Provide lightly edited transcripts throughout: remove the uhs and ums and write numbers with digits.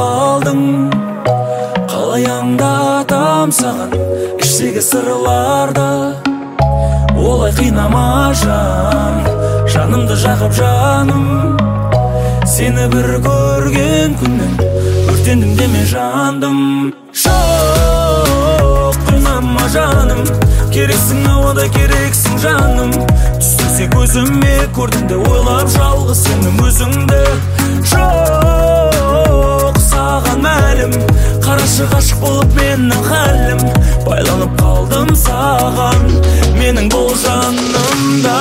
қалдың. Қалай аңдатам саған іштегі сырларды, олай қинама жан, жанымды жағып жаным. Сені бір көрген күннен өртендім деме жандым. Жоқ, қинама жаным, керексің ауада, керексің жаным. Түсірсе көзіме көрдім де ойлап жалғыз сенің өзіңді. Жоқ, саған мәлім, қарашы ғашық болып менің халім. Байланып қалдым саған, менің бұл жанымда.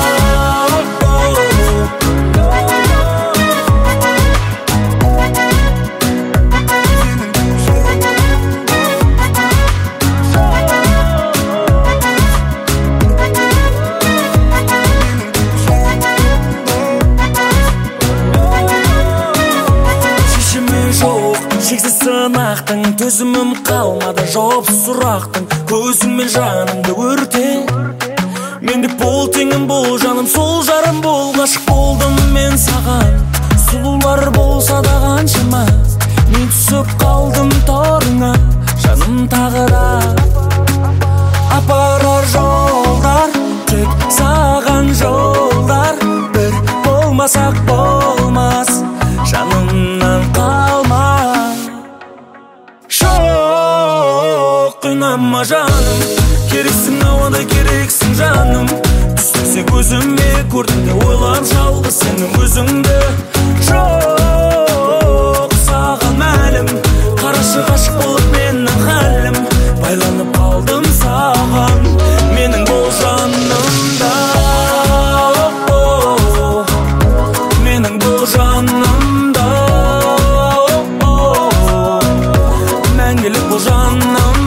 Шексіз сынақтың төзімім қалмады, жауапсыз сұрақтың көзіңмен жанымды өрте. Мен деп бол теңім бол жаным, сол жарым бол. Ғашық болдым мен саған, сұлулар болса да қаншама. Мен түсіп қалдым торыңа, жаным тағы да. Апарар жолдар, тек саған жолдар. Бір болмасақ болмас, жанымнан қалма. Қинама жаным, керексің ауада, керексің жаным. Түсірсе көзіме көрдім де ойлап жалғыз сенің өзіңді. Жоқ, саған мәлім, қарашы ғашық болып менің халім. Байланып қалдым саған, менің бұл жанымда. Менің бұл жанымда, мәңгілік бұл жаным.